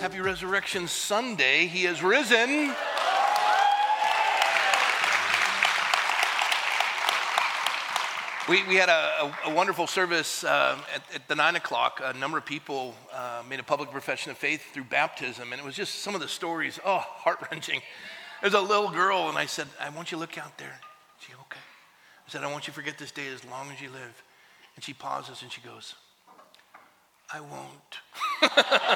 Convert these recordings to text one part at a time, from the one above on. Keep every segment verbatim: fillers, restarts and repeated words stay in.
Happy Resurrection Sunday. He has risen. We, we had a, a, a wonderful service uh, at, at the nine o'clock. A number of people uh, made a public profession of faith through baptism, and it was just some of the stories, oh, heart-wrenching. There's a little girl, and I said, I want you to look out there. She, okay. I said, I want you to forget this day as long as you live. And she pauses, and she goes, I won't.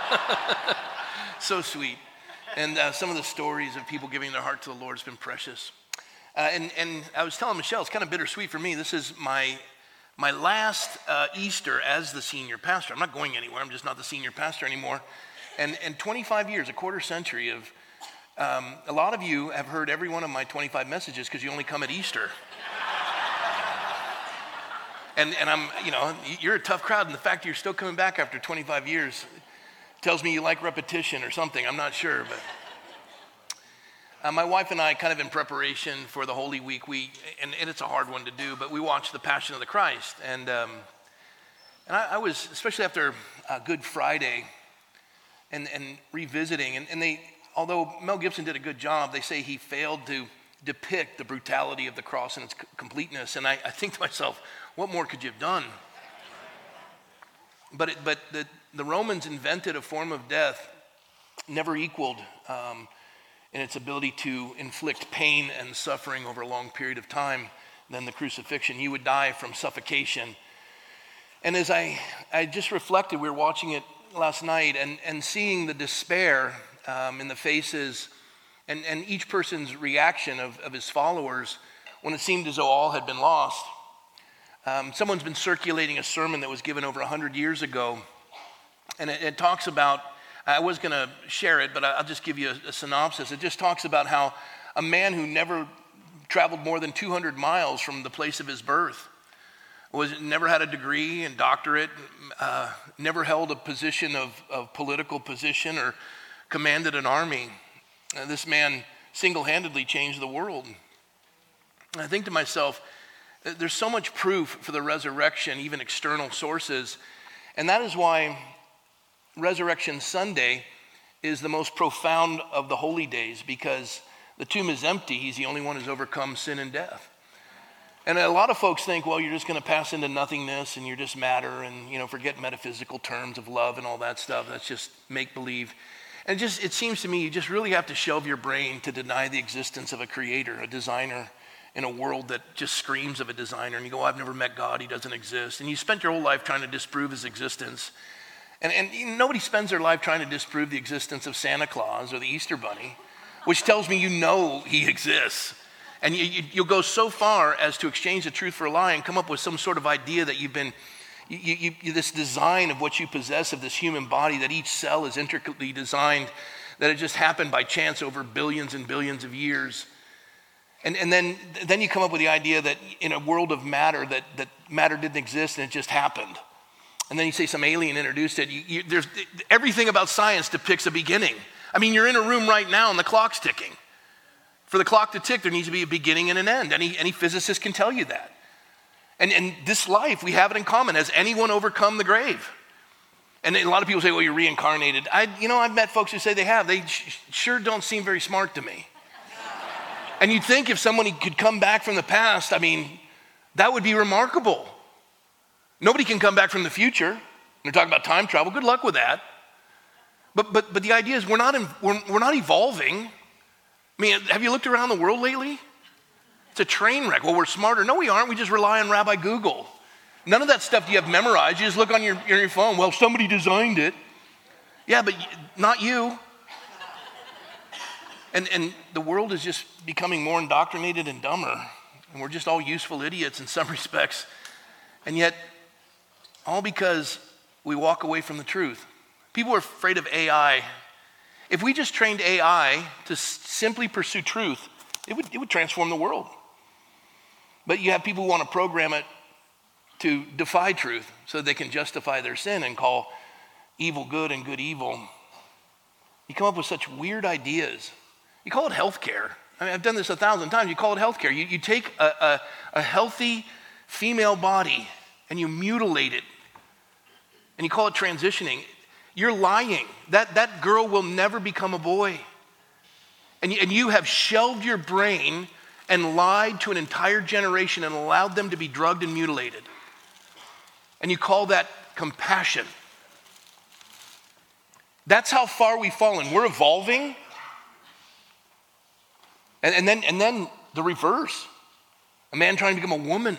So sweet. And uh, some of the stories of people giving their heart to the Lord has been precious. Uh, and, and I was telling Michelle, it's kind of bittersweet for me. This is my my last uh, Easter as the senior pastor. I'm not going anywhere. I'm just not the senior pastor anymore. And, and twenty-five years, a quarter century of, um, a lot of you have heard every one of my twenty-five messages because you only come at Easter. And, and I'm, you know, you're a tough crowd. And the fact that you're still coming back after twenty-five years tells me you like repetition or something. I'm not sure, but... Uh, my wife and I, kind of in preparation for the Holy Week, we and, and it's a hard one to do, but we watched The Passion of the Christ. And um, and I, I was, especially after uh, Good Friday, and, and revisiting, and, and they, although Mel Gibson did a good job, they say he failed to depict the brutality of the cross and its c- completeness. And I, I think to myself, what more could you have done? But it, but the, the Romans invented a form of death never equaled um, in its ability to inflict pain and suffering over a long period of time than the crucifixion. You would die from suffocation. And as I, I just reflected, we were watching it last night, and, and seeing the despair um, in the faces and, and each person's reaction of, of his followers when it seemed as though all had been lost. Um, someone's been circulating a sermon that was given over one hundred years ago, and it, it talks about, I was going to share it, but I'll just give you a, a synopsis. It just talks about how a man who never traveled more than two hundred miles from the place of his birth, was never had a degree and doctorate, uh, never held a position of, of political position or commanded an army. Uh, this man single-handedly changed the world. And I think to myself, there's so much proof for the resurrection, even external sources, and that is why Resurrection Sunday is the most profound of the holy days, because the tomb is empty. He's the only one who's overcome sin and death. And a lot of folks think, well, you're just going to pass into nothingness and you're just matter, and, you know, forget metaphysical terms of love and all that stuff. That's just make-believe. And just it seems to me you just really have to shelve your brain to deny the existence of a creator, a designer, in a world that just screams of a designer. And you go, I've never met God. He doesn't exist. And you spent your whole life trying to disprove his existence. And, and nobody spends their life trying to disprove the existence of Santa Claus or the Easter Bunny, which tells me you know he exists. And you, you, you'll go so far as to exchange the truth for a lie and come up with some sort of idea that you've been, you, you, you, this design of what you possess of this human body, that each cell is intricately designed, that it just happened by chance over billions and billions of years. And, and then, then you come up with the idea that in a world of matter, that, that matter didn't exist and it just happened. And then you say some alien introduced it. You, you, there's, everything about science depicts a beginning. I mean, you're in a room right now and the clock's ticking. For the clock to tick, there needs to be a beginning and an end. Any, any physicist can tell you that. And, and this life, we have it in common. Has anyone overcome the grave? And a lot of people say, well, you're reincarnated. I, you know, I've met folks who say they have. They sh- sure don't seem very smart to me. And you'd think if somebody could come back from the past, I mean, that would be remarkable. Nobody can come back from the future. They're talking about time travel. Good luck with that. But but but the idea is we're not in, we're, we're not evolving. I mean, have you looked around the world lately? It's a train wreck. Well, we're smarter. No, we aren't. We just rely on Rabbi Google. None of that stuff do you have memorized. You just look on your, your phone. Well, somebody designed it. Yeah, but not you. And and the world is just becoming more indoctrinated and dumber. And we're just all useful idiots in some respects. And yet, all because we walk away from the truth. People are afraid of A I. If we just trained A I to s- simply pursue truth, it would, it would transform the world. But you have people who want to program it to defy truth so they can justify their sin and call evil good and good evil. You come up with such weird ideas. You call it healthcare. I mean, I've done this a thousand times. You call it healthcare. You, you take a, a, a healthy female body and you mutilate it, and you call it transitioning. You're lying. That, that girl will never become a boy. And, and you have shelved your brain and lied to an entire generation and allowed them to be drugged and mutilated. And you call that compassion. That's how far we've fallen. We're evolving. And, and, then, and then the reverse. A man trying to become a woman.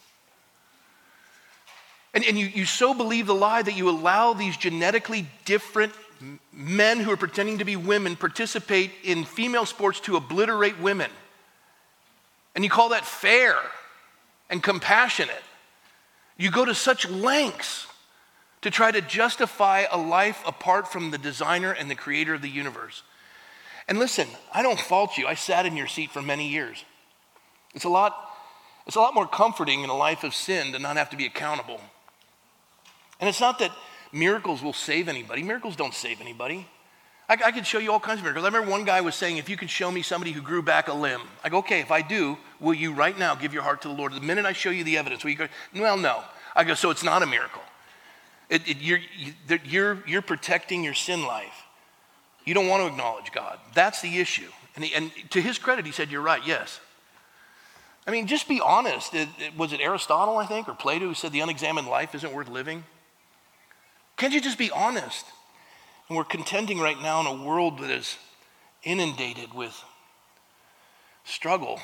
And, and you, you so believe the lie that you allow these genetically different men who are pretending to be women participate in female sports to obliterate women. And you call that fair and compassionate. You go to such lengths to try to justify a life apart from the designer and the creator of the universe. And listen, I don't fault you. I sat in your seat for many years. It's a lot, it's a lot more comforting in a life of sin to not have to be accountable. And it's not that miracles will save anybody. Miracles don't save anybody. I, I could show you all kinds of miracles. I remember one guy was saying, if you could show me somebody who grew back a limb. I go, okay, if I do, will you right now give your heart to the Lord? The minute I show you the evidence, will you go, well, no. I go, so it's not a miracle. It, it, you're, you, you're, you're protecting your sin life. You don't want to acknowledge God. That's the issue. And, he, and to his credit, he said, you're right, yes. I mean, just be honest. It, it, was it Aristotle, I think, or Plato who said the unexamined life isn't worth living? Can't you just be honest? And we're contending right now in a world that is inundated with struggle.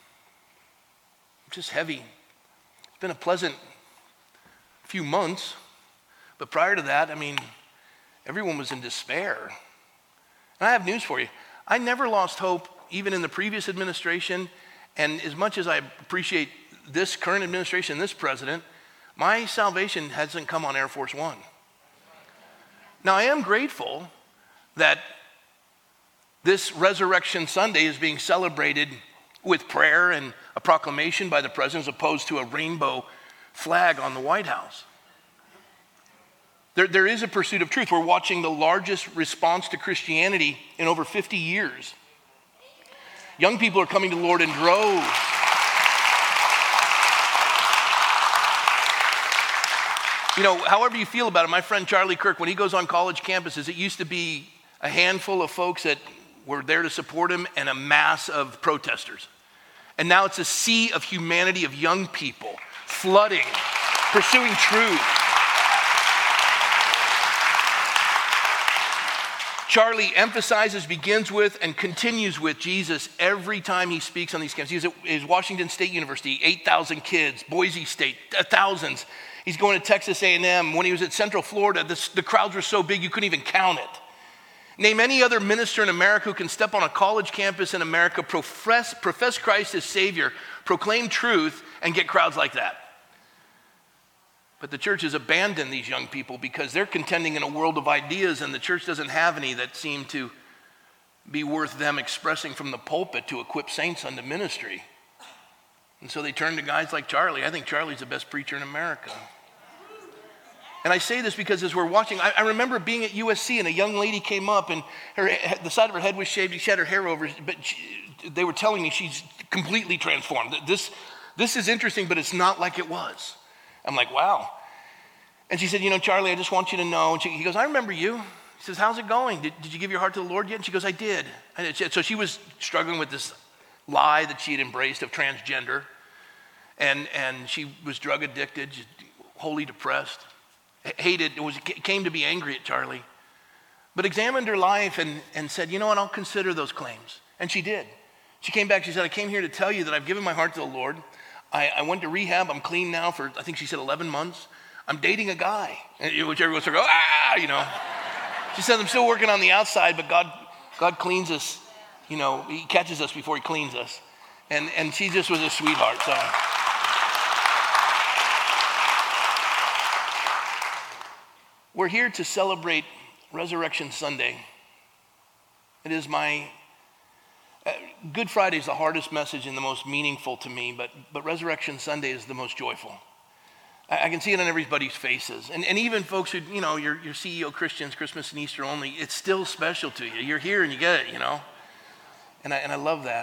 Just heavy. It's been a pleasant few months, but prior to that, I mean, everyone was in despair. And I have news for you. I never lost hope, even in the previous administration, and as much as I appreciate this current administration, this president, my salvation hasn't come on Air Force One. Now, I am grateful that this Resurrection Sunday is being celebrated with prayer and a proclamation by the president as opposed to a rainbow flag on the White House. There, there is a pursuit of truth. We're watching the largest response to Christianity in over fifty years. Young people are coming to the Lord in droves. You know, however you feel about it, my friend Charlie Kirk, when he goes on college campuses, it used to be a handful of folks that were there to support him and a mass of protesters. And now it's a sea of humanity of young people flooding, pursuing truth. Charlie emphasizes, begins with, and continues with Jesus every time he speaks on these campuses. He was at his Washington State University, eight thousand kids, Boise State, thousands. He's going to Texas A and M. When he was at Central Florida, this, the crowds were so big you couldn't even count it. Name any other minister in America who can step on a college campus in America, profess, profess Christ as Savior, proclaim truth, and get crowds like that. But the church has abandoned these young people because they're contending in a world of ideas, and the church doesn't have any that seem to be worth them expressing from the pulpit to equip saints unto ministry. And so they turn to guys like Charlie. I think Charlie's the best preacher in America. And I say this because as we're watching, I, I remember being at U S C and a young lady came up and her, the side of her head was shaved. She had her hair over, but she, they were telling me she's completely transformed. This, this is interesting, but it's not like it was. I'm like, wow. And she said, you know, Charlie, I just want you to know. And she, he goes, I remember you. He says, how's it going? Did, did you give your heart to the Lord yet? And she goes, I did. I did. So she was struggling with this lie that she had embraced of transgender. And, and she was drug addicted, wholly depressed, hated, it was, came to be angry at Charlie. But examined her life and, and said, you know what, I'll consider those claims. And she did. She came back, she said, I came here to tell you that I've given my heart to the Lord. I, I went to rehab. I'm clean now for, I think she said eleven months. I'm dating a guy. And which everyone started going, ah, you know. She said, I'm still working on the outside, but God God cleans us. You know, he catches us before he cleans us. And, and she just was a sweetheart. So we're here to celebrate Resurrection Sunday. It is my Uh, Good Friday is the hardest message and the most meaningful to me, but, but Resurrection Sunday is the most joyful. I, I can see it on everybody's faces. And, and even folks who, you know, you're, you're C E O Christians, Christmas and Easter only, it's still special to you. You're here and you get it, you know. And I, and I love that.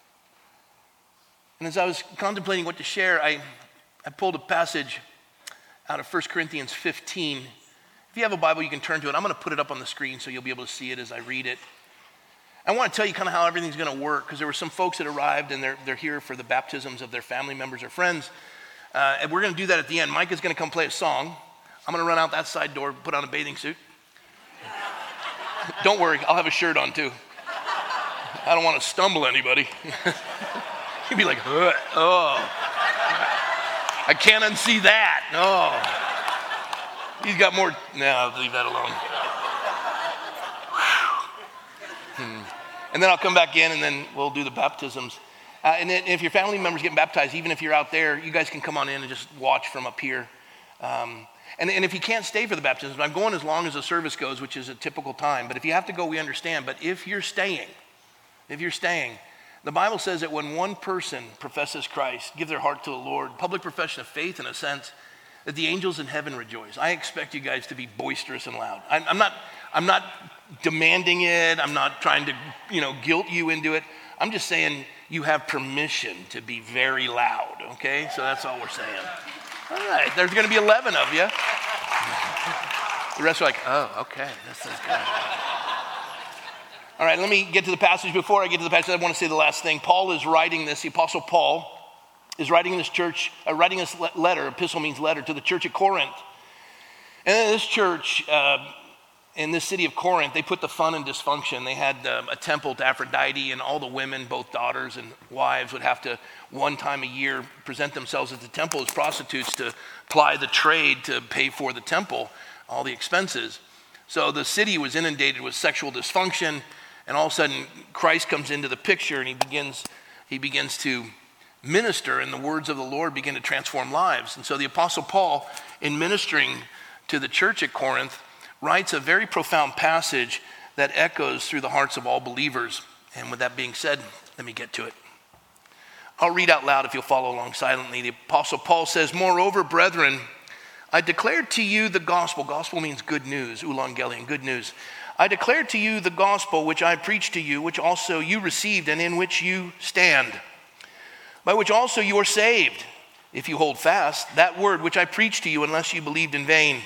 And as I was contemplating what to share, I, I pulled a passage out of First Corinthians fifteen. If If you have a Bible, you can turn to it. I'm going to put it up on the screen so you'll be able to see it as I read it. I want to tell you kind of how everything's going to work, because there were some folks that arrived and they're, they're here for the baptisms of their family members or friends. Uh, and we're going to do that at the end. Mike is going to come play a song. I'm going to run out that side door, put on a bathing suit. Don't worry, I'll have a shirt on too. I don't want to stumble anybody. You'd be like, oh, I can't unsee that. Oh. He's got more. No, I'll leave that alone. hmm. And then I'll come back in and then we'll do the baptisms. Uh, and then if your family member's getting baptized, even if you're out there, you guys can come on in and just watch from up here. Um, and, and if you can't stay for the baptism, I'm going as long as the service goes, which is a typical time. But if you have to go, we understand. But if you're staying, if you're staying, the Bible says that when one person professes Christ, give their heart to the Lord, public profession of faith in a sense, that the angels in heaven rejoice. I expect you guys to be boisterous and loud. I'm, I'm not, I'm not demanding it. I'm not trying to, you know, guilt you into it. I'm just saying you have permission to be very loud, okay? So that's all we're saying. All right, there's going to be eleven of you. The rest are like, oh, okay, this is good. All right, let me get to the passage. Before I get to the passage, I want to say the last thing. Paul is writing this, the Apostle Paul is writing this church, uh, writing this letter, epistle means letter, to the church at Corinth. And in this church, uh, in this city of Corinth, they put the fun in dysfunction. They had um, a temple to Aphrodite, and all the women, both daughters and wives, would have to, one time a year, present themselves at the temple as prostitutes to ply the trade to pay for the temple, all the expenses. So the city was inundated with sexual dysfunction, and all of a sudden, Christ comes into the picture, and he begins, he begins to minister, and the words of the Lord begin to transform lives. And so the Apostle Paul, in ministering to the church at Corinth, writes a very profound passage that echoes through the hearts of all believers. And with that being said, let me get to it. I'll read out loud if you'll follow along silently. The Apostle Paul says, "Moreover, brethren, I declared to you the gospel." Gospel means good news, euangelion, good news. "I declared to you the gospel which I preached to you, which also you received and in which you stand, by which also you are saved, if you hold fast that word which I preached to you, unless you believed in vain.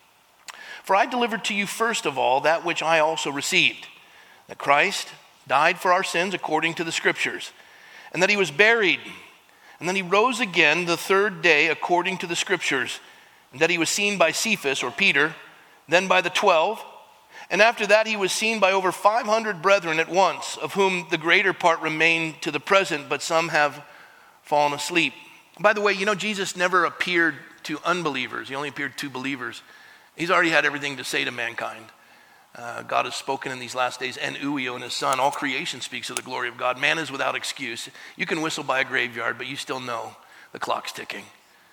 For I delivered to you first of all that which I also received, that Christ died for our sins according to the Scriptures, and that he was buried, and then he rose again the third day according to the Scriptures, and that he was seen by Cephas," or Peter, "then by the twelve, and after that he was seen by over five hundred brethren at once, of whom the greater part remain to the present, but some have fallen asleep." By the way, you know, Jesus never appeared to unbelievers. He only appeared to believers. He's already had everything to say to mankind. Uh, God has spoken in these last days, and Uio and his son. All creation speaks of the glory of God. Man is without excuse. You can whistle by a graveyard, but you still know the clock's ticking.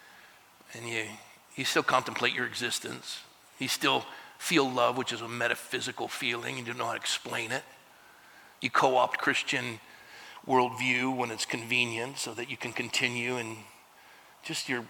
And you, you still contemplate your existence. You still feel love, which is a metaphysical feeling. You don't know how to explain it. You co-opt Christian worldview when it's convenient so that you can continue in just your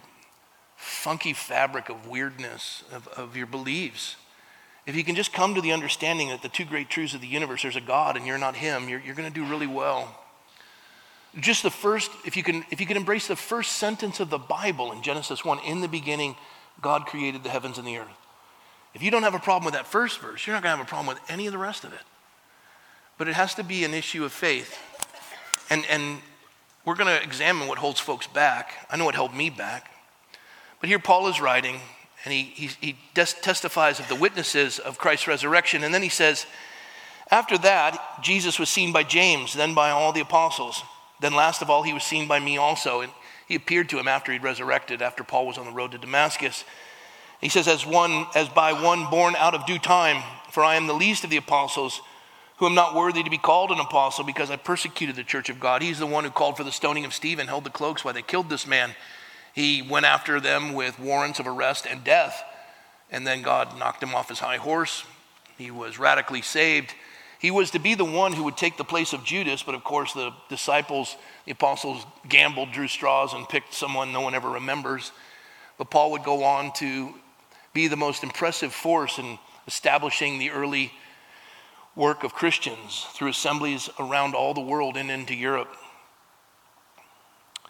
funky fabric of weirdness of, of your beliefs. If you can just come to the understanding that the two great truths of the universe, there's a God and you're not him, you're, you're going to do really well. Just the first, if you can if you can embrace the first sentence of the Bible in Genesis one, "In the beginning, God created the heavens and the earth." If you don't have a problem with that first verse, you're not going to have a problem with any of the rest of it. But it has to be an issue of faith. And, and we're going to examine what holds folks back. I know what held me back. But here Paul is writing, and he, he, he testifies of the witnesses of Christ's resurrection. And then he says, "After that, Jesus was seen by James, then by all the apostles. Then last of all, he was seen by me also." And he appeared to him after he'd resurrected, after Paul was on the road to Damascus. He says, as one, as by one born out of due time, for I am the least of the apostles, who am not worthy to be called an apostle, because I persecuted the church of God. He's the one who called for the stoning of Stephen, held the cloaks while they killed this man. He went after them with warrants of arrest and death, and then God knocked him off his high horse. He was radically saved. He was to be the one who would take the place of Judas, but of course the disciples, the apostles, gambled, drew straws, and picked someone no one ever remembers. But Paul would go on to be the most impressive force in establishing the early work of Christians through assemblies around all the world and into Europe.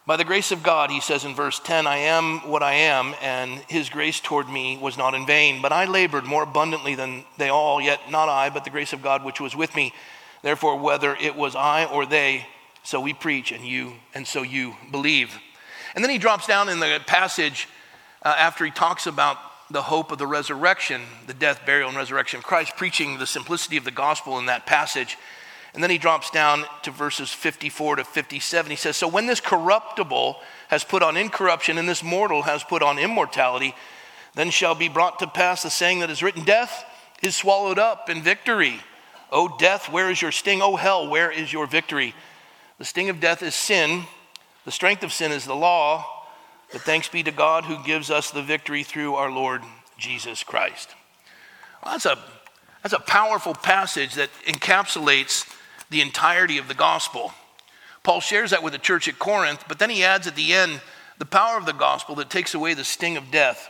By the grace of God, he says in verse ten, I am what I am, and his grace toward me was not in vain. But I labored more abundantly than they all, yet not I, but the grace of God which was with me. Therefore, whether it was I or they, so we preach, and you, and so you believe. And then he drops down in the passage uh, after he talks about the hope of the resurrection, the death, burial, and resurrection of Christ, preaching the simplicity of the gospel in that passage. And then he drops down to verses fifty-four to fifty-seven. He says, so when this corruptible has put on incorruption and this mortal has put on immortality, then shall be brought to pass the saying that is written, death is swallowed up in victory. O death, where is your sting? O hell, where is your victory? The sting of death is sin. The strength of sin is the law. But thanks be to God who gives us the victory through our Lord Jesus Christ. Well, that's a, that's a powerful passage that encapsulates the entirety of the gospel. Paul shares that with the church at Corinth, but then he adds at the end the power of the gospel that takes away the sting of death.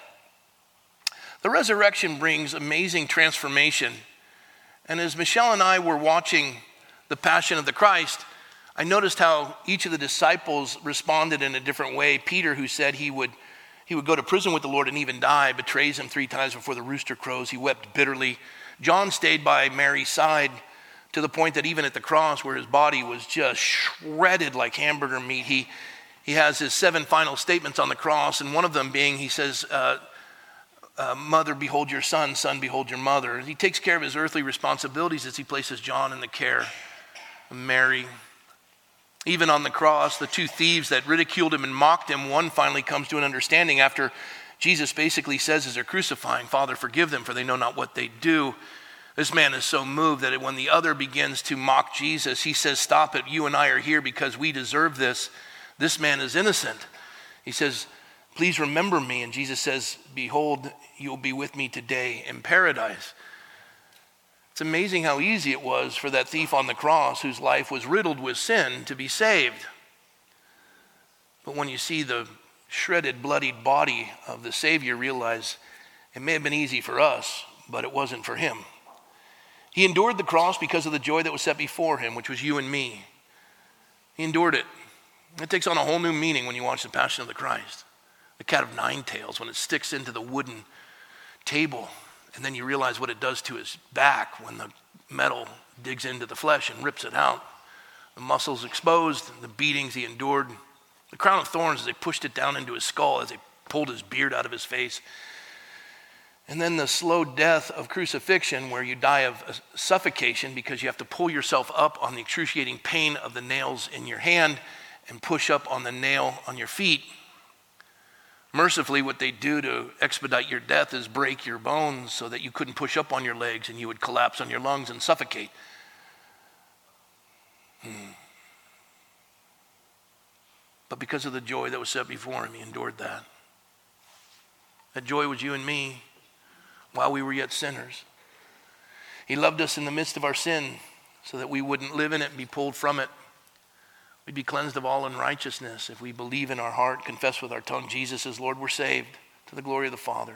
The resurrection brings amazing transformation. And as Michelle and I were watching the Passion of the Christ, I noticed how each of the disciples responded in a different way. Peter, who said he would, he would go to prison with the Lord and even die, betrays him three times before the rooster crows. He wept bitterly. John stayed by Mary's side, to the point that even at the cross where his body was just shredded like hamburger meat, he, he has his seven final statements on the cross, and one of them being, he says, uh, uh, mother, behold your son, son, behold your mother. He takes care of his earthly responsibilities as he places John in the care of Mary. Even on the cross, the two thieves that ridiculed him and mocked him, one finally comes to an understanding after Jesus basically says as they're crucifying, Father, forgive them, for they know not what they do. This man is so moved that when the other begins to mock Jesus, he says, stop it, you and I are here because we deserve this. This man is innocent. He says, please remember me. And Jesus says, behold, you'll be with me today in paradise. It's amazing how easy it was for that thief on the cross whose life was riddled with sin to be saved. But when you see the shredded, bloodied body of the Savior, realize it may have been easy for us, but it wasn't for him. He endured the cross because of the joy that was set before him, which was you and me. He endured it. It takes on a whole new meaning when you watch the Passion of the Christ. The cat of nine tails, when it sticks into the wooden table, and then you realize what it does to his back when the metal digs into the flesh and rips it out. The muscles exposed, the beatings he endured. The crown of thorns as they pushed it down into his skull, as they pulled his beard out of his face. And then the slow death of crucifixion, where you die of suffocation because you have to pull yourself up on the excruciating pain of the nails in your hand and push up on the nail on your feet. Mercifully, what they do to expedite your death is break your bones so that you couldn't push up on your legs and you would collapse on your lungs and suffocate. Hmm. But because of the joy that was set before him, he endured that. That joy was you and me. While we were yet sinners. He loved us in the midst of our sin so that we wouldn't live in it and be pulled from it. We'd be cleansed of all unrighteousness. If we believe in our heart, confess with our tongue Jesus as Lord, we're saved to the glory of the Father.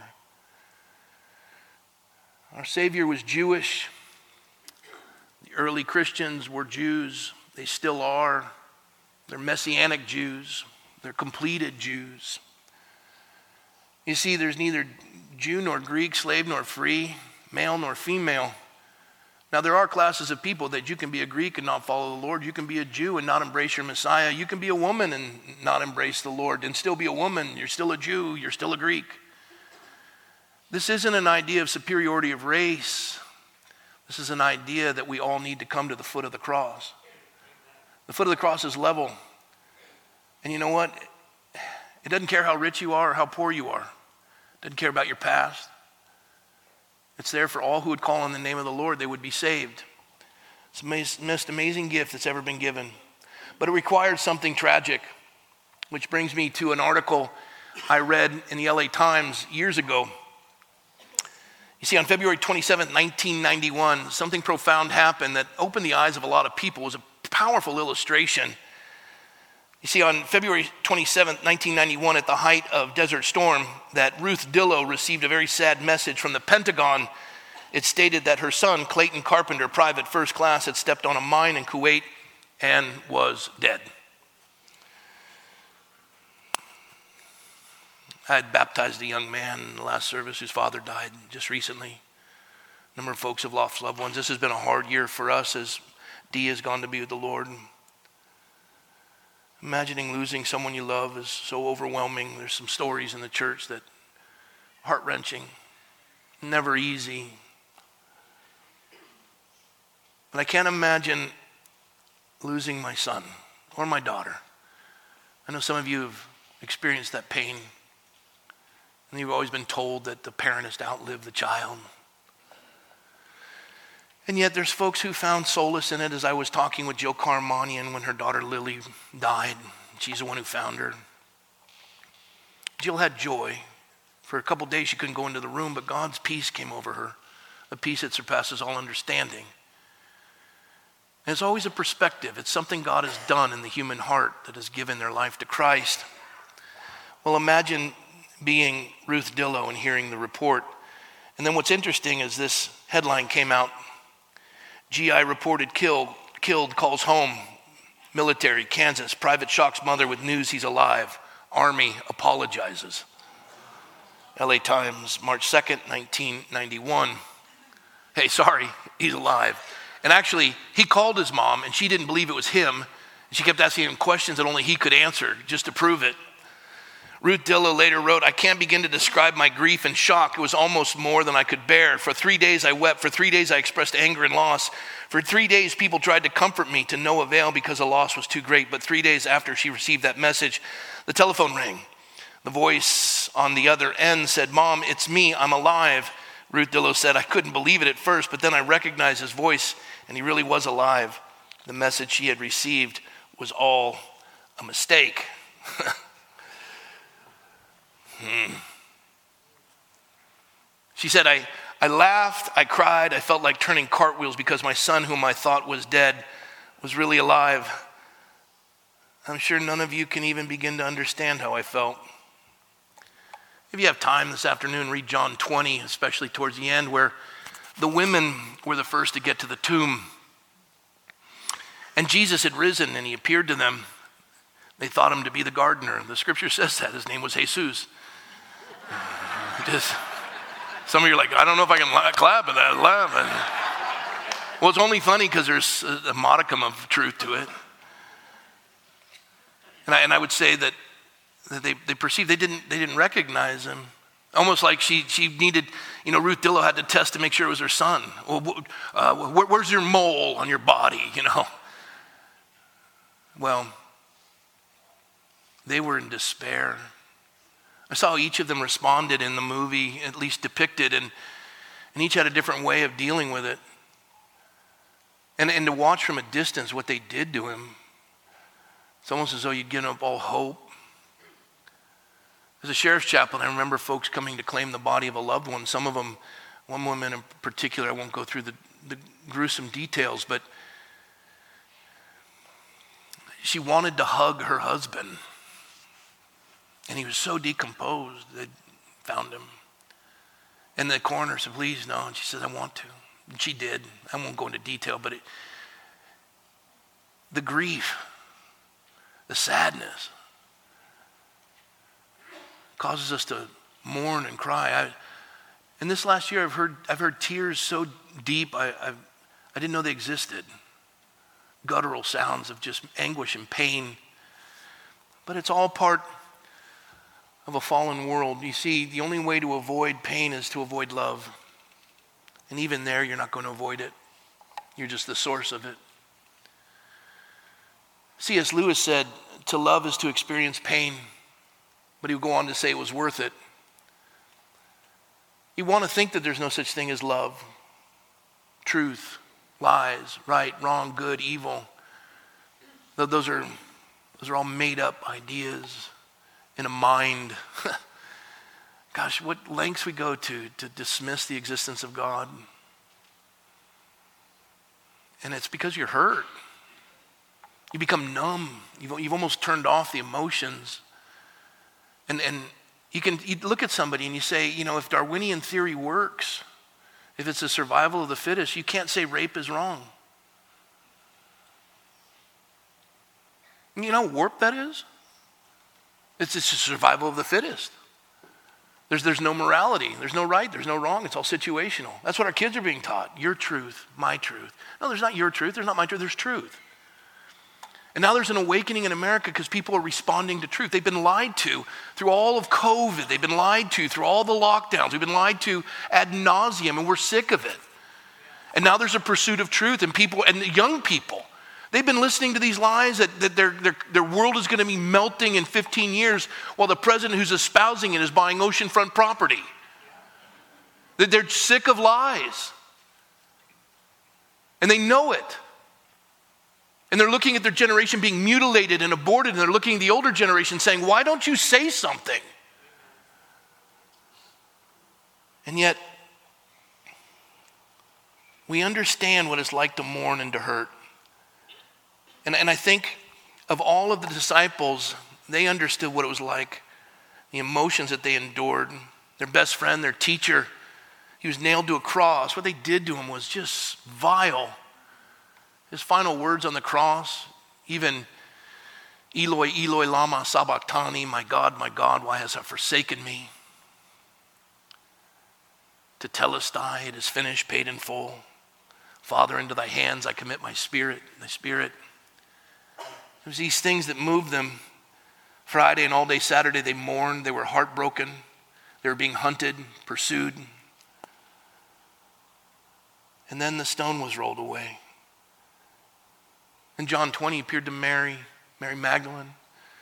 Our Savior was Jewish. The early Christians were Jews. They still are. They're Messianic Jews. They're completed Jews. You see, there's neither Jew nor Greek, slave nor free, male nor female. Now, there are classes of people that you can be a Greek and not follow the Lord. You can be a Jew and not embrace your Messiah. You can be a woman and not embrace the Lord and still be a woman. You're still a Jew. You're still a Greek. This isn't an idea of superiority of race. This is an idea that we all need to come to the foot of the cross. The foot of the cross is level. And you know what? It doesn't care how rich you are or how poor you are. It doesn't care about your past. It's there for all who would call on the name of the Lord. They would be saved. It's the most amazing gift that's ever been given. But it required something tragic, which brings me to an article I read in the L A Times years ago. You see, on February twenty-seventh, nineteen ninety-one, something profound happened that opened the eyes of a lot of people. It was a powerful illustration. You see, on February twenty-seventh, nineteen ninety-one, at the height of Desert Storm, that Ruth Dillow received a very sad message from the Pentagon. It stated that her son, Clayton Carpenter, private first class, had stepped on a mine in Kuwait and was dead. I had baptized a young man in the last service whose father died just recently. A number of folks have lost loved ones. This has been a hard year for us as Dee has gone to be with the Lord. Imagining losing someone you love is so overwhelming. There's some stories in the church that heart-wrenching, never easy. But I can't imagine losing my son or my daughter. I know some of you have experienced that pain, and you've always been told that the parent is to outlive the child. And yet there's folks who found solace in it, as I was talking with Joe Carmanian when her daughter Lily died. She's the one who found her. Jill had joy. For a couple days she couldn't go into the room, but God's peace came over her, a peace that surpasses all understanding. And it's always a perspective. It's something God has done in the human heart that has given their life to Christ. Well, imagine being Ruth Dillow and hearing the report. And then what's interesting is this headline came out. G I reported killed, killed, calls home. Military, Kansas. Private shocks mother with news he's alive. Army apologizes. L A Times, March second, nineteen ninety-one. Hey, sorry, he's alive. And actually, he called his mom, and she didn't believe it was him. And she kept asking him questions that only he could answer, just to prove it. Ruth Dillow later wrote, I can't begin to describe my grief and shock. It was almost more than I could bear. For three days I wept. For three days I expressed anger and loss. For three days people tried to comfort me to no avail because the loss was too great. But three days after she received that message, the telephone rang. The voice on the other end said, Mom, it's me. I'm alive. Ruth Dillow said, I couldn't believe it at first, but then I recognized his voice, and he really was alive. The message she had received was all a mistake. Hmm. She said, I, I laughed, I cried, I felt like turning cartwheels because my son, whom I thought was dead, was really alive. I'm sure none of you can even begin to understand how I felt. If you have time this afternoon, read John twenty, especially towards the end, where the women were the first to get to the tomb. And Jesus had risen and he appeared to them. They thought him to be the gardener. The scripture says that. His name was Jesus. Just, some of you are like, I don't know if I can la- clap at that, laugh. And, well, it's only funny because there's a, a modicum of truth to it. And I, and I would say that, that they, they perceived, they didn't, they didn't recognize him. Almost like she, she needed, you know, Ruth Dillow had to test to make sure it was her son. Well, uh, where, where's your mole on your body, you know? Well, they were in despair. I saw each of them responded in the movie, at least depicted, and, and each had a different way of dealing with it. And, and to watch from a distance what they did to him, it's almost as though you'd given up all hope. As a sheriff's chaplain, I remember folks coming to claim the body of a loved one. Some of them, one woman in particular, I won't go through the, the gruesome details, but she wanted to hug her husband. And he was so decomposed, they found him. And the coroner said, please, no. And she said, I want to. And she did. I won't go into detail, but it, the grief, the sadness, causes us to mourn and cry. I, and this last year, I've heard I've heard tears so deep, I I've, I didn't know they existed. Guttural sounds of just anguish and pain. But it's all part of a fallen world. You see, the only way to avoid pain is to avoid love. And even there, you're not going to avoid it. You're just the source of it. C S Lewis said, to love is to experience pain. But he would go on to say it was worth it. You want to think that there's no such thing as love. Truth, lies, right, wrong, good, evil. Those are, those are all made up ideas in a mind. Gosh, what lengths we go to to dismiss the existence of God. And it's because you're hurt. You become numb. You've, you've almost turned off the emotions. And and you can you look at somebody and you say, you know, if Darwinian theory works, if it's a survival of the fittest, you can't say rape is wrong. You know how warped that is? It's, it's a survival of the fittest. There's, there's no morality. There's no right. There's no wrong. It's all situational. That's what our kids are being taught. Your truth, my truth. No, there's not your truth. There's not my truth. There's truth. And now there's an awakening in America because people are responding to truth. They've been lied to through all of COVID. They've been lied to through all the lockdowns. We've been lied to ad nauseum, and we're sick of it. And now there's a pursuit of truth, and people, and young people, they've been listening to these lies that, that their, their, their world is going to be melting in fifteen years while the president who's espousing it is buying oceanfront property. That they're sick of lies. And they know it. And they're looking at their generation being mutilated and aborted, and they're looking at the older generation saying, why don't you say something? And yet, we understand what it's like to mourn and to hurt. And, and I think of all of the disciples, they understood what it was like, the emotions that they endured. Their best friend, their teacher, he was nailed to a cross. What they did to him was just vile. His final words on the cross, even Eloi, Eloi, lama sabachthani, my God, my God, why hast thou forsaken me? Tetelestai, it is finished, paid in full. Father, into thy hands I commit my spirit, thy spirit. It was these things that moved them. Friday and all day Saturday, they mourned. They were heartbroken. They were being hunted, pursued. And then the stone was rolled away. In John twenty, he appeared to Mary, Mary Magdalene.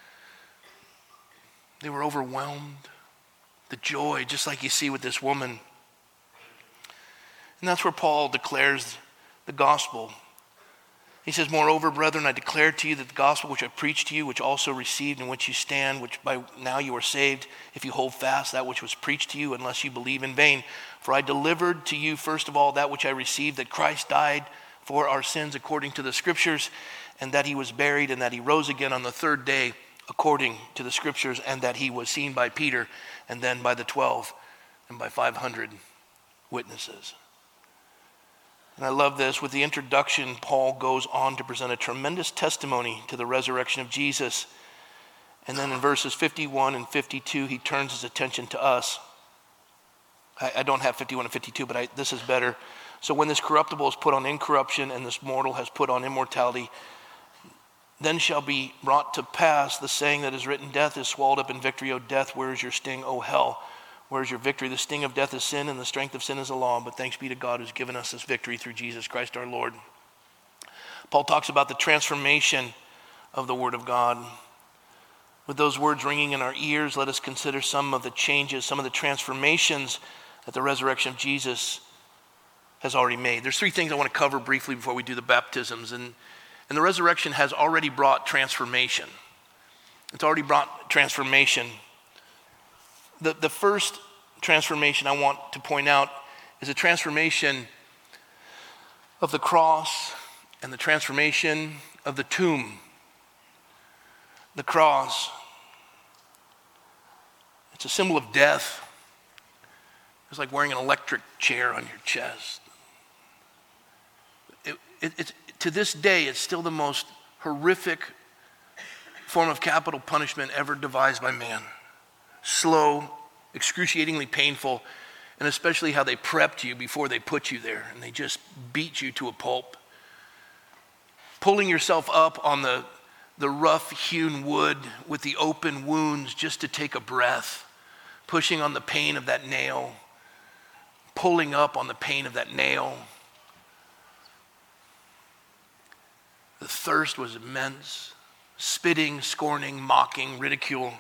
They were overwhelmed. The joy, just like you see with this woman. And that's where Paul declares the gospel. He says, moreover, brethren, I declare to you that the gospel which I preached to you, which also received, in which you stand, which by now you are saved, if you hold fast that which was preached to you, unless you believe in vain. For I delivered to you, first of all, that which I received, that Christ died for our sins according to the scriptures, and that he was buried, and that he rose again on the third day according to the scriptures, and that he was seen by Peter, and then by the twelve, and by five hundred witnesses. And I love this. With the introduction, Paul goes on to present a tremendous testimony to the resurrection of Jesus. And then in verses fifty-one and fifty-two, he turns his attention to us. I, I don't have fifty-one and fifty-two, but I, this is better. So when this corruptible is put on incorruption and this mortal has put on immortality, then shall be brought to pass the saying that is written, death is swallowed up in victory. O death, where is your sting? O hell, where is your victory? The sting of death is sin, and the strength of sin is the law. But thanks be to God who's given us this victory through Jesus Christ our Lord. Paul talks about the transformation of the Word of God. With those words ringing in our ears, let us consider some of the changes, some of the transformations that the resurrection of Jesus has already made. There's three things I want to cover briefly before we do the baptisms. And, and the resurrection has already brought transformation. It's already brought transformation. The, the first transformation I want to point out is a transformation of the cross and the transformation of the tomb. The cross, it's a symbol of death. It's like wearing an electric chair on your chest. It, it, it's, to this day, it's still the most horrific form of capital punishment ever devised by man. Slow, excruciatingly painful, and especially how they prepped you before they put you there, and they just beat you to a pulp. Pulling yourself up on the, the rough-hewn wood with the open wounds just to take a breath, pushing on the pain of that nail, pulling up on the pain of that nail. The thirst was immense, spitting, scorning, mocking, ridicule.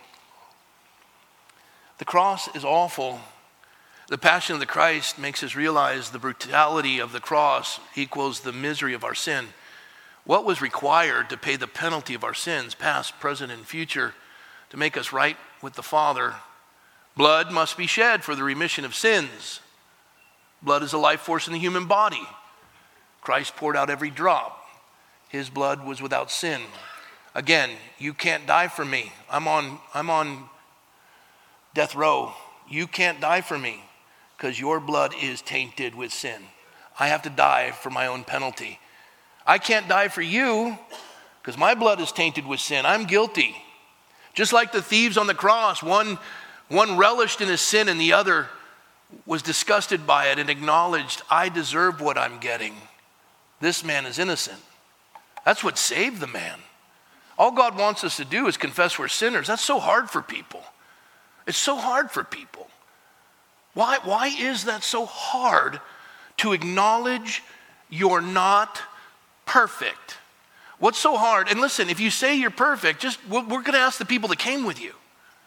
The cross is awful. The passion of the Christ makes us realize the brutality of the cross equals the misery of our sin. What was required to pay the penalty of our sins, past, present, and future, to make us right with the Father? Blood must be shed for the remission of sins. Blood is a life force in the human body. Christ poured out every drop. His blood was without sin. Again, you can't die for me. I'm on, I'm on death row. You can't die for me because your blood is tainted with sin. I have to die for my own penalty. I can't die for you because my blood is tainted with sin. I'm guilty. Just like the thieves on the cross, one One relished in his sin and the other was disgusted by it and acknowledged, I deserve what I'm getting. This man is innocent. That's what saved the man. All God wants us to do is confess we're sinners. That's so hard for people. It's so hard for people. Why, why is that so hard to acknowledge you're not perfect? What's so hard? And listen, if you say you're perfect, just we're, we're going to ask the people that came with you.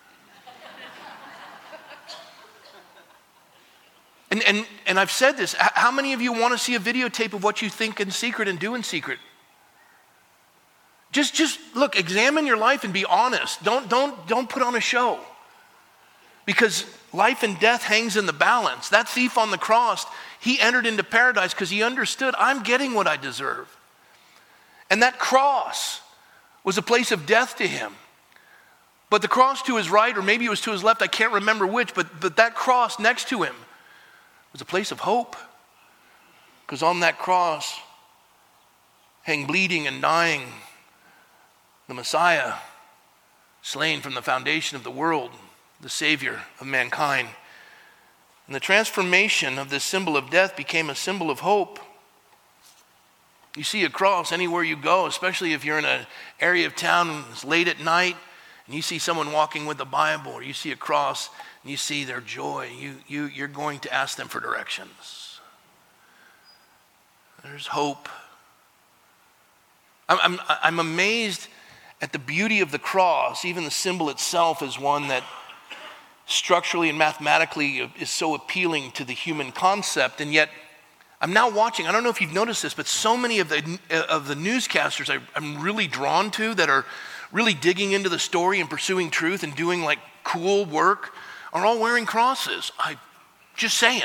And, and, and I've said this, how many of you want to see a videotape of what you think in secret and do in secret? Just, just look, examine your life and be honest. Don't, don't, don't put on a show. Because life and death hangs in the balance. That thief on the cross, he entered into paradise because he understood, I'm getting what I deserve. And that cross was a place of death to him. But the cross to his right, or maybe it was to his left, I can't remember which, but, but that cross next to him was a place of hope. Because on that cross hang bleeding and dying the Messiah, slain from the foundation of the world, the Savior of mankind. And the transformation of this symbol of death became a symbol of hope. You see a cross anywhere you go, especially if you're in an area of town and it's late at night and you see someone walking with the Bible, or you see a cross and you see their joy, you, you, you're going to ask them for directions. There's hope. I'm, I'm, I'm amazed at the beauty of the cross. Even the symbol itself is one that structurally and mathematically is so appealing to the human concept, and yet I'm now watching, I don't know if you've noticed this, but so many of the of the newscasters I, I'm really drawn to that are really digging into the story and pursuing truth and doing like cool work are all wearing crosses. I just saying.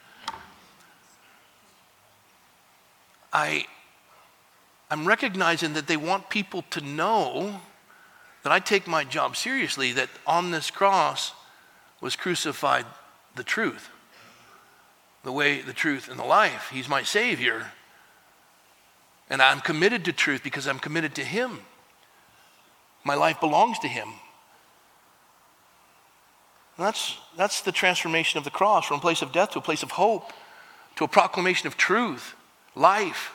I, I'm recognizing that they want people to know that I take my job seriously, that on this cross was crucified the truth. The way, the truth, and the life. He's my Savior. And I'm committed to truth because I'm committed to Him. My life belongs to Him. And that's, that's the transformation of the cross, from a place of death to a place of hope, to a proclamation of truth, life.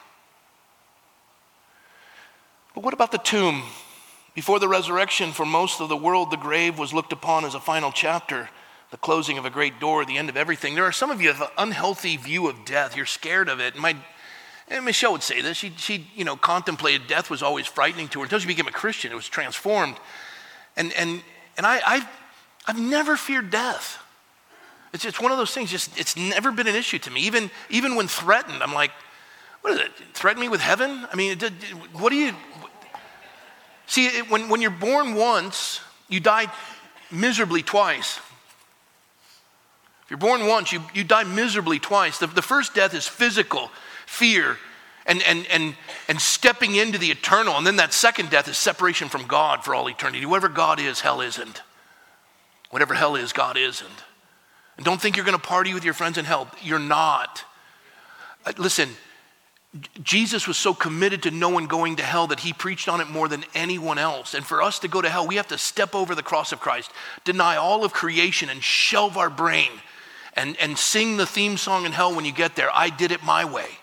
But what about the tomb? Before the resurrection, for most of the world, the grave was looked upon as a final chapter, the closing of a great door, the end of everything. There are some of you who have an unhealthy view of death. You're scared of it. And my, and Michelle would say this. She, she, you know, contemplated death was always frightening to her until she became a Christian. It was transformed. And and and I, I've, I've never feared death. It's it's one of those things. Just it's never been an issue to me. Even even when threatened, I'm like, what is it? Threaten me with heaven? I mean, it, what do you? See, it, when when you're born once, you die miserably twice. If you're born once, you, you die miserably twice. The, the first death is physical, fear, and, and, and, and stepping into the eternal. And then that second death is separation from God for all eternity. Whatever God is, hell isn't. Whatever hell is, God isn't. And don't think you're going to party with your friends in hell. You're not. Uh, listen, Jesus was so committed to no one going to hell that he preached on it more than anyone else. And for us to go to hell, we have to step over the cross of Christ, deny all of creation, and shelve our brain and, and sing the theme song in hell when you get there. I did it my way.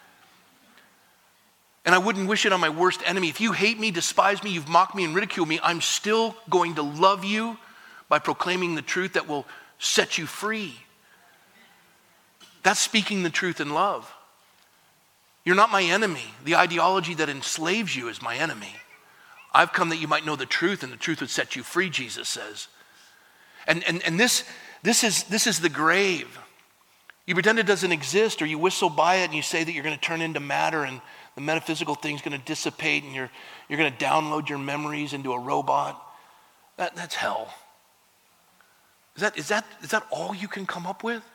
And I wouldn't wish it on my worst enemy. If you hate me, despise me, you've mocked me and ridiculed me, I'm still going to love you by proclaiming the truth that will set you free. That's speaking the truth in love. You're not my enemy. The ideology that enslaves you is my enemy. I've come that you might know the truth, and the truth would set you free, Jesus says. And and and this this is this is the grave. You pretend it doesn't exist, or you whistle by it and you say that you're going to turn into matter and the metaphysical thing's going to dissipate and you're you're going to download your memories into a robot. That that's hell. Is that is that is that all you can come up with?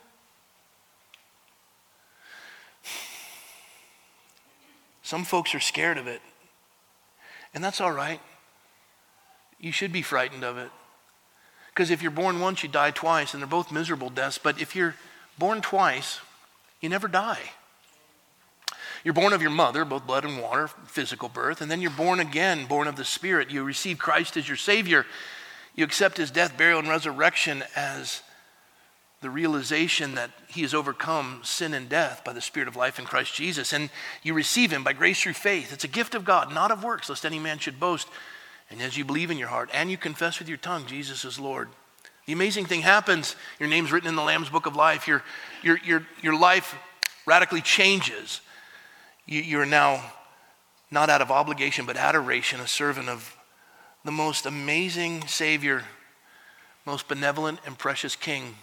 Some folks are scared of it, and that's all right. You should be frightened of it. Because if you're born once, you die twice, and they're both miserable deaths. But if you're born twice, you never die. You're born of your mother, both blood and water, physical birth, and then you're born again, born of the Spirit. You receive Christ as your Savior. You accept his death, burial, and resurrection as the realization that he has overcome sin and death by the Spirit of life in Christ Jesus. And you receive him by grace through faith. It's a gift of God, not of works, lest any man should boast. And as you believe in your heart and you confess with your tongue, Jesus is Lord, the amazing thing happens. Your name's written in the Lamb's Book of Life. Your, your, your, your life radically changes. You, you're now not out of obligation, but adoration, a servant of the most amazing Savior, most benevolent and precious King.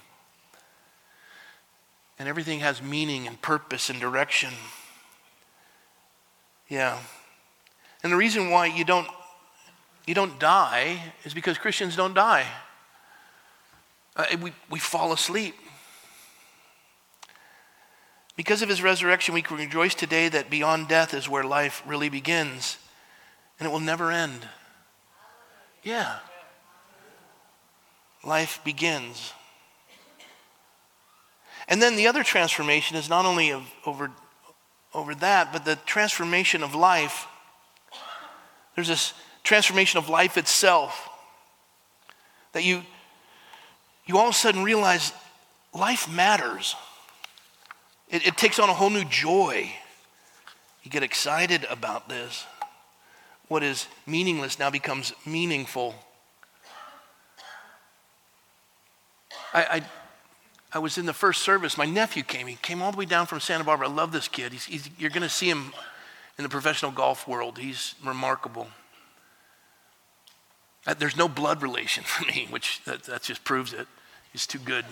And everything has meaning and purpose and direction. Yeah. And the reason why you don't you don't die is because Christians don't die. Uh, we, we fall asleep. Because of his resurrection, we can rejoice today that beyond death is where life really begins. And it will never end. Yeah. Life begins. And then the other transformation is not only of, over, over that, but the transformation of life. There's this transformation of life itself. That you, you all of a sudden realize life matters. It, it takes on a whole new joy. You get excited about this. What is meaningless now becomes meaningful. I, I I was in the first service. My nephew came. He came all the way down from Santa Barbara. I love this kid. He's, he's, you're going to see him in the professional golf world. He's remarkable. Uh, there's no blood relation for me, which that, that just proves it. He's too good.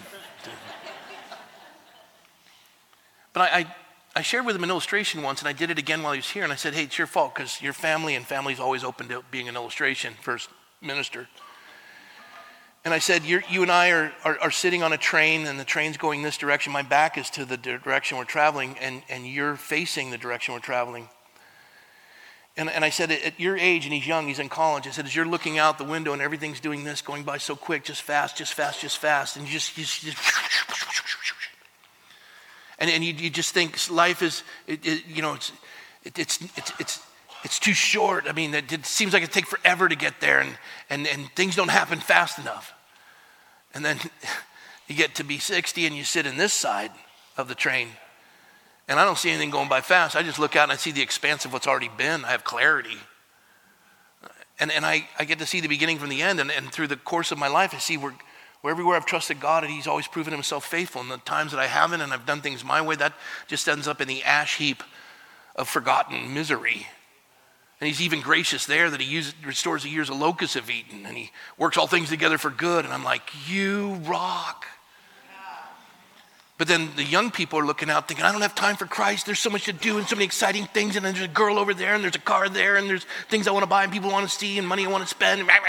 But I, I, I shared with him an illustration once, and I did it again while he was here. And I said, hey, it's your fault because your family and family's always open to being an illustration, first minister. And I said, You're, you and I are, are, are sitting on a train, and the train's going this direction. My back is to the direction we're traveling, and, and you're facing the direction we're traveling. And, and I said, at your age, and he's young, he's in college, I said, as you're looking out the window and everything's doing this, going by so quick, just fast, just fast, just fast, and you just, you just, and, and you, you just think life is, it, it, you know, it's, it, it's, it's, it's, It's too short. I mean, it, it seems like it takes forever to get there, and, and, and things don't happen fast enough. And then you get to be sixty and you sit in this side of the train, and I don't see anything going by fast. I just look out and I see the expanse of what's already been. I have clarity. And, and I, I get to see the beginning from the end, and, and through the course of my life, I see where, where everywhere I've trusted God, and he's always proven himself faithful. And the times that I haven't and I've done things my way, that just ends up in the ash heap of forgotten misery. And he's even gracious there that he uses, restores the years the locusts have eaten, and he works all things together for good. And I'm like, you rock. But then the young people are looking out thinking, I don't have time for Christ. There's so much to do and so many exciting things. And then there's a girl over there, and there's a car there, and there's things I want to buy and people want to see and money I want to spend. And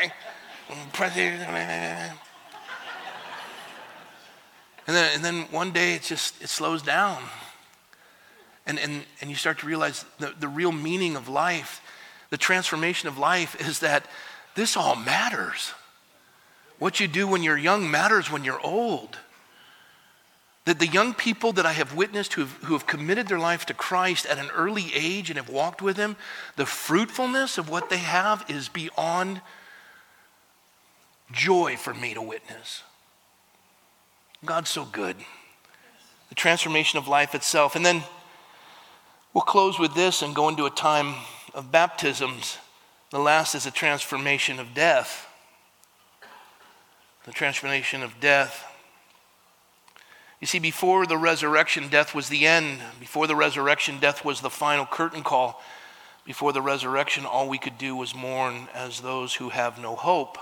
then, and then one day it's just, it slows down. And, and, and you start to realize the, the real meaning of life, the transformation of life is that this all matters. What you do when you're young matters when you're old. That the young people that I have witnessed who have, who have committed their life to Christ at an early age and have walked with him, the fruitfulness of what they have is beyond joy for me to witness. God's so good. The transformation of life itself. And then we'll close with this and go into a time of baptisms. The last is a transformation of death. The transformation of death. You see, before the resurrection, death was the end. Before the resurrection, death was the final curtain call. Before the resurrection, all we could do was mourn as those who have no hope.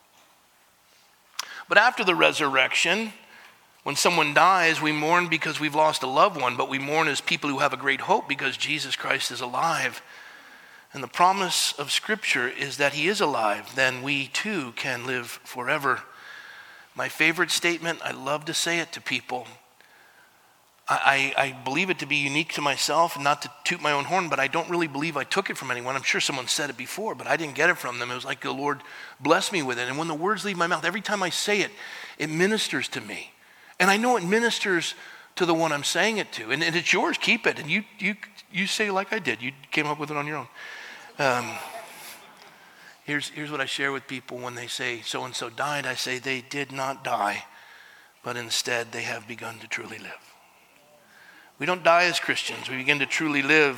But after the resurrection, when someone dies, we mourn because we've lost a loved one, but we mourn as people who have a great hope because Jesus Christ is alive. And the promise of Scripture is that he is alive. Then we too can live forever. My favorite statement, I love to say it to people. I, I, I believe it to be unique to myself, not to toot my own horn, but I don't really believe I took it from anyone. I'm sure someone said it before, but I didn't get it from them. It was like the Lord blessed me with it. And when the words leave my mouth, every time I say it, it ministers to me. And I know it ministers to the one I'm saying it to. And, and it's yours, keep it. And you, you, you say like I did. You came up with it on your own. Um, Here's, here's what I share with people when they say so-and-so died. I say they did not die, but instead they have begun to truly live. We don't die as Christians. We begin to truly live.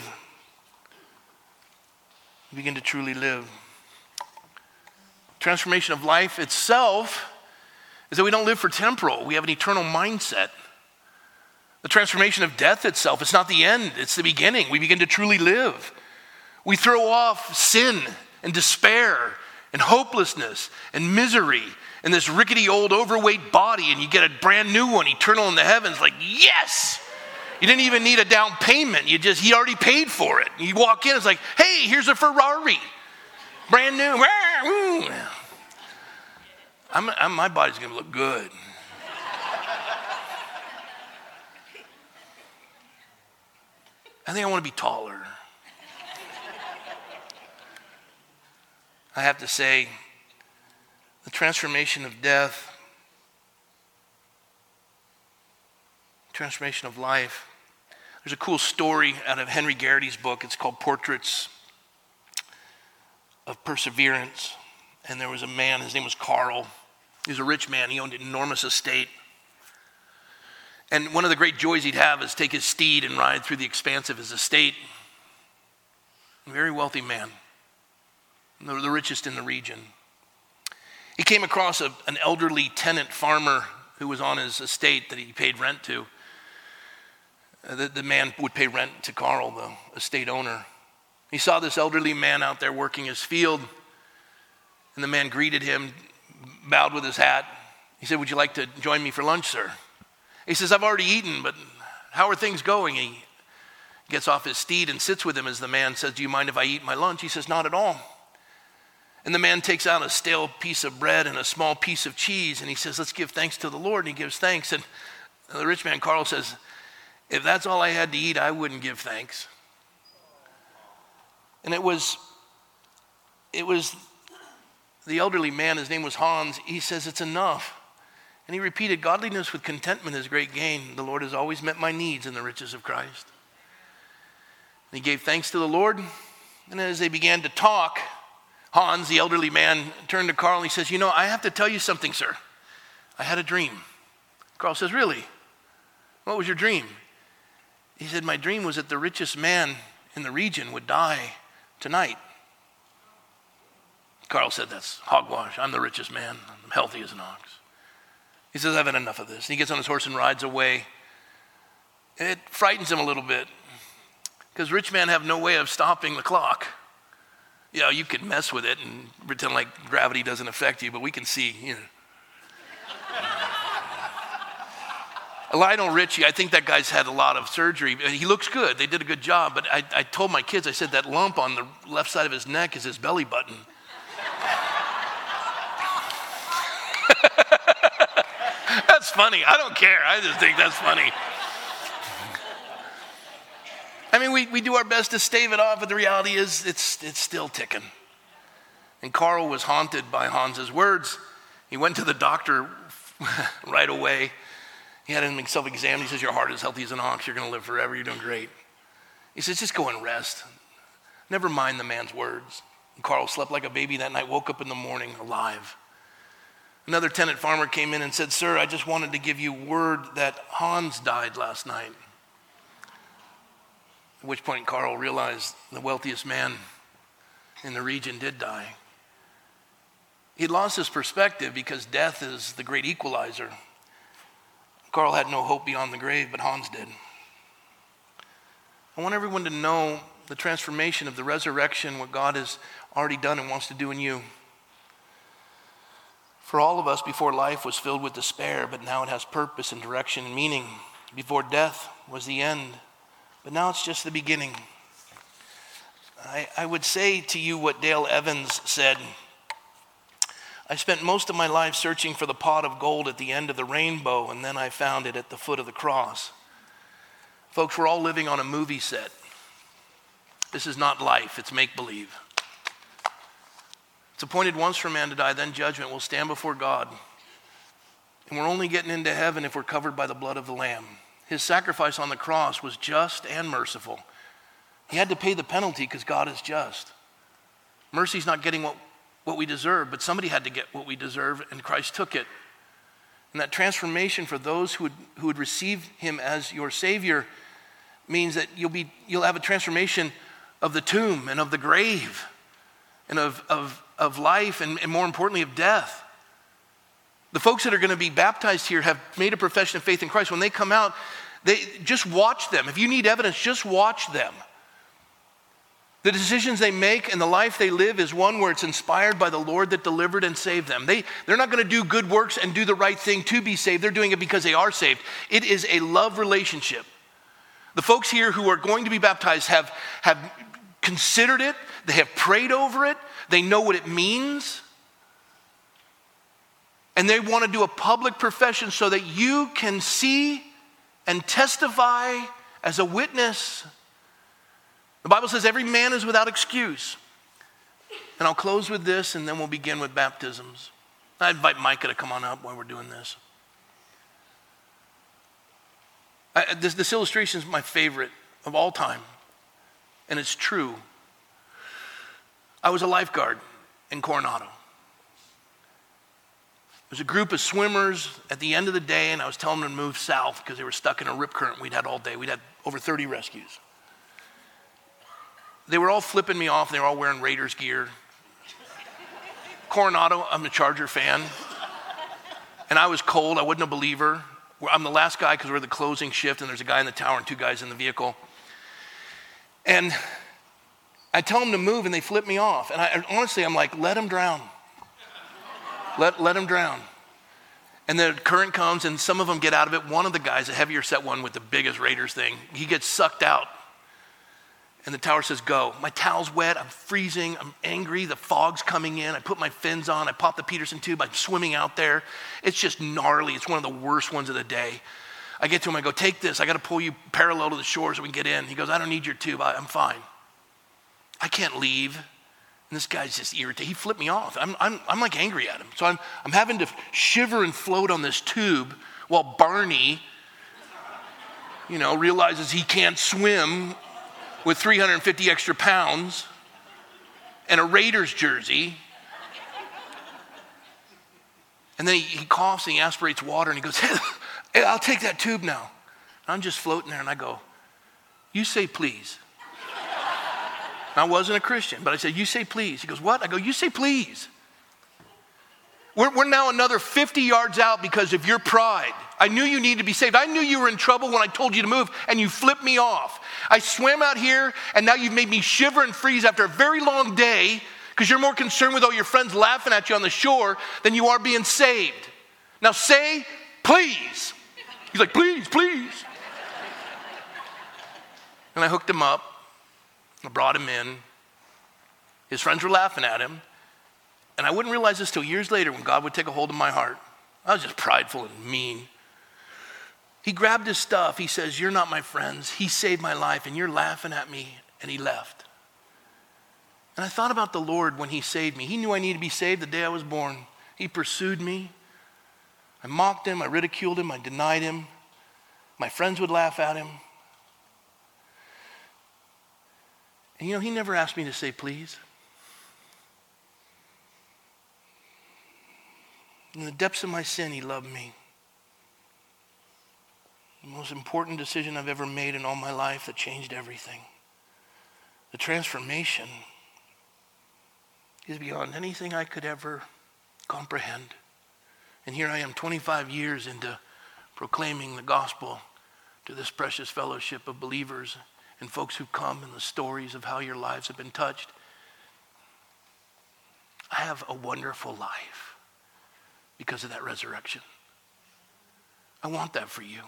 We begin to truly live. Transformation of life itself is that we don't live for temporal. We have an eternal mindset. The transformation of death itself, it's not the end, it's the beginning. We begin to truly live. We throw off sin and despair and hopelessness and misery and this rickety old overweight body, and you get a brand new one, eternal in the heavens. Like, yes! You didn't even need a down payment. You just, he already paid for it. You walk in, it's like, hey, here's a Ferrari. Brand new. I'm, I'm, my body's going to look good. I think I want to be taller. I have to say, the transformation of death, transformation of life. There's a cool story out of Henry Garrity's book. It's called Portraits of Perseverance. And there was a man, his name was Carl. He was a rich man. He owned an enormous estate. And one of the great joys he'd have is take his steed and ride through the expanse of his estate. A very wealthy man, the, the richest in the region. He came across a, an elderly tenant farmer who was on his estate that he paid rent to. Uh, the, the man would pay rent to Carl, the estate owner. He saw this elderly man out there working his field, and the man greeted him, bowed with his hat. He said, "Would you like to join me for lunch, sir?" He says, "I've already eaten, but how are things going?" He gets off his steed and sits with him as the man says, "Do you mind if I eat my lunch?" He says, "Not at all." And the man takes out a stale piece of bread and a small piece of cheese, and he says, "Let's give thanks to the Lord." And he gives thanks. And the rich man, Carl, says, "If that's all I had to eat, I wouldn't give thanks." And it was, it was the elderly man, his name was Hans. He says, "It's enough." And he repeated, "Godliness with contentment is great gain. The Lord has always met my needs in the riches of Christ." And he gave thanks to the Lord. And as they began to talk, Hans, the elderly man, turned to Carl and he says, "You know, I have to tell you something, sir. I had a dream." Carl says, "Really? What was your dream?" He said, "My dream was that the richest man in the region would die tonight." Carl said, "That's hogwash. I'm the richest man. I'm healthy as an ox." He says, "I've had enough of this." And he gets on his horse and rides away. It frightens him a little bit because rich men have no way of stopping the clock. You know, you could mess with it and pretend like gravity doesn't affect you, but we can see, you know. Lionel Richie, I think that guy's had a lot of surgery. He looks good. They did a good job. But I, I told my kids, I said, that lump on the left side of his neck is his belly button. That's funny. I don't care. I just think that's funny. I mean, we, we do our best to stave it off, but the reality is it's, it's still ticking. And Carl was haunted by Hans's words. He went to the doctor right away. He had him self-examined. He says, "Your heart is healthy as an ox. You're going to live forever. You're doing great." He says, "Just go and rest. Never mind the man's words." And Carl slept like a baby that night, woke up in the morning alive. Another tenant farmer came in and said, "Sir, I just wanted to give you word that Hans died last night." At which point Carl realized the wealthiest man in the region did die. He lost his perspective because death is the great equalizer. Carl had no hope beyond the grave, but Hans did. I want everyone to know the transformation of the resurrection, what God has already done and wants to do in you. For all of us, before life was filled with despair, but now it has purpose and direction and meaning. Before death was the end, but now it's just the beginning. I, I would say to you what Dale Evans said. "I spent most of my life searching for the pot of gold at the end of the rainbow, and then I found it at the foot of the cross." Folks, we're all living on a movie set. This is not life, it's make-believe. It's appointed once for man to die, then judgment. We'll stand before God. And we're only getting into heaven if we're covered by the blood of the Lamb. His sacrifice on the cross was just and merciful. He had to pay the penalty because God is just. Mercy's not getting what what we deserve, but somebody had to get what we deserve, and Christ took it. And that transformation for those who would, who would receive him as your Savior means that you'll be you'll have a transformation of the tomb and of the grave and of, of, of life and, and more importantly of death. The folks that are going to be baptized here have made a profession of faith in Christ. When they come out, they just watch them. If you need evidence, just watch them. The decisions they make and the life they live is one where it's inspired by the Lord that delivered and saved them. They, they're not going to do good works and do the right thing to be saved. They're doing it because they are saved. It is a love relationship. The folks here who are going to be baptized have, have considered it. They have prayed over it. They know what it means. And they want to do a public profession so that you can see and testify as a witness. The Bible says every man is without excuse. And I'll close with this and then we'll begin with baptisms. I invite Micah to come on up while we're doing this. I, this, this illustration is my favorite of all time. And it's true. I was a lifeguard in Coronado. There was a group of swimmers at the end of the day, and I was telling them to move south because they were stuck in a rip current we'd had all day. We'd had over thirty rescues. They were all flipping me off. They were all wearing Raiders gear. Coronado, I'm a Charger fan. And I was cold. I wasn't a believer. I'm the last guy because we're the closing shift, and there's a guy in the tower and two guys in the vehicle. And I tell them to move, and they flip me off. And I, honestly, I'm like, let them drown. Let, let them drown. And the current comes, and some of them get out of it. One of the guys, a heavier set one with the biggest Raiders thing, he gets sucked out. And the tower says, go. My towel's wet. I'm freezing. I'm angry. The fog's coming in. I put my fins on. I pop the Peterson tube. I'm swimming out there. It's just gnarly. It's one of the worst ones of the day. I get to him. I go, take this. I got to pull you parallel to the shore so we can get in. He goes, I don't need your tube. I, I'm fine. I can't leave. And this guy's just irritated. He flipped me off. I'm, I'm, I'm like angry at him. So I'm, I'm having to shiver and float on this tube while Barney, you know, realizes he can't swim with three hundred fifty extra pounds and a Raiders jersey. And then he, he coughs and he aspirates water and he goes, hey, I'll take that tube now. I'm just floating there and I go, you say please. I wasn't a Christian, but I said, you say please. He goes, what? I go, you say please. We're, we're now another fifty yards out because of your pride. I knew you needed to be saved. I knew you were in trouble when I told you to move, and you flipped me off. I swam out here, and now you've made me shiver and freeze after a very long day because you're more concerned with all your friends laughing at you on the shore than you are being saved. Now say please. He's like, please, please. And I hooked him up. I brought him in. His friends were laughing at him. And I wouldn't realize this till years later when God would take a hold of my heart. I was just prideful and mean. He grabbed his stuff. He says, you're not my friends. He saved my life and you're laughing at me. And he left. And I thought about the Lord when he saved me. He knew I needed to be saved the day I was born. He pursued me. I mocked him. I ridiculed him. I denied him. My friends would laugh at him. And you know, he never asked me to say please. In the depths of my sin, he loved me. The most important decision I've ever made in all my life that changed everything. The transformation is beyond anything I could ever comprehend. And here I am twenty-five years into proclaiming the gospel to this precious fellowship of believers and folks who come and the stories of how your lives have been touched. I have a wonderful life because of that resurrection. I want that for you.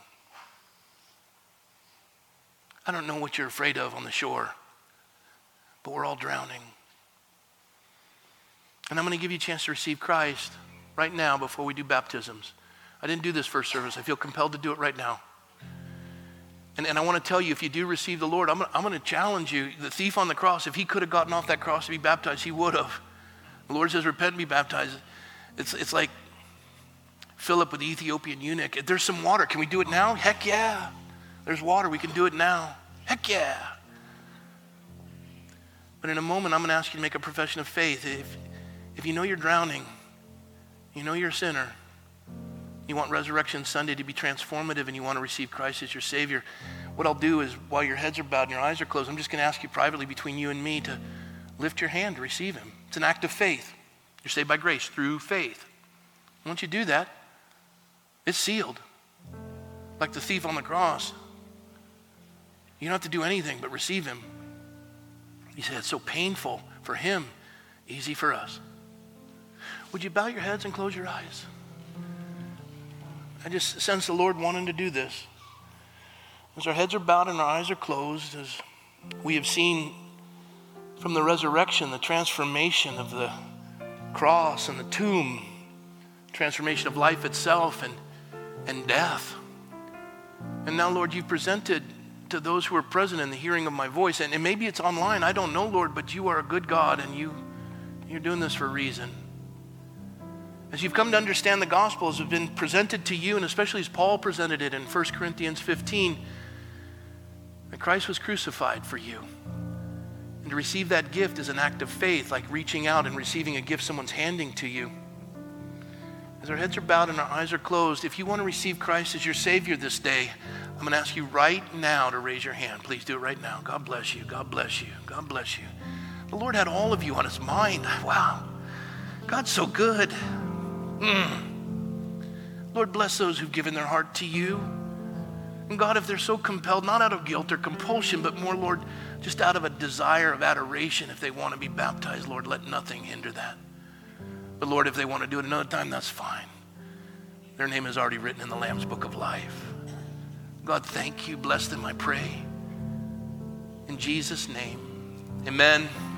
I don't know what you're afraid of on the shore, but we're all drowning. And I'm going to give you a chance to receive Christ right now before we do baptisms. I didn't do this first service. I feel compelled to do it right now. And, and I want to tell you, if you do receive the Lord, I'm going, I'm going to challenge you. The thief on the cross, if he could have gotten off that cross to be baptized, he would have. The Lord says, repent and be baptized. It's, it's like Philip with the Ethiopian eunuch. There's some water. Can we do it now? Heck yeah. There's water. We can do it now. Heck yeah. But in a moment, I'm going to ask you to make a profession of faith. If, If you know you're drowning, you know you're a sinner, you want Resurrection Sunday to be transformative and you want to receive Christ as your Savior, what I'll do is while your heads are bowed and your eyes are closed, I'm just going to ask you privately between you and me to lift your hand to receive him. It's an act of faith. You're saved by grace through faith. Once you do that, it's sealed. Like the thief on the cross. You don't have to do anything but receive him. He said it's so painful for him, easy for us. Would you bow your heads and close your eyes? I just sense the Lord wanting to do this. As our heads are bowed and our eyes are closed, as we have seen from the resurrection, the transformation of the cross and the tomb, transformation of life itself and, and death. And now, Lord, you've presented to those who are present in the hearing of my voice, and, and maybe it's online, I don't know, Lord, but you are a good God and you, you're doing this for a reason. As you've come to understand the gospel, as have been presented to you, and especially as Paul presented it in First Corinthians fifteen, that Christ was crucified for you. And to receive that gift is an act of faith, like reaching out and receiving a gift someone's handing to you. As our heads are bowed and our eyes are closed, if you want to receive Christ as your Savior this day, I'm going to ask you right now to raise your hand. Please do it right now. God bless you. God bless you. God bless you. The Lord had all of you on his mind. Wow. God's so good. Mm. Lord, bless those who've given their heart to you. And God, if they're so compelled, not out of guilt or compulsion, but more, Lord, just out of a desire of adoration, if they want to be baptized, Lord, let nothing hinder that. But Lord, if they want to do it another time, that's fine. Their name is already written in the Lamb's Book of Life. God, thank you. Bless them, I pray. In Jesus' name, amen.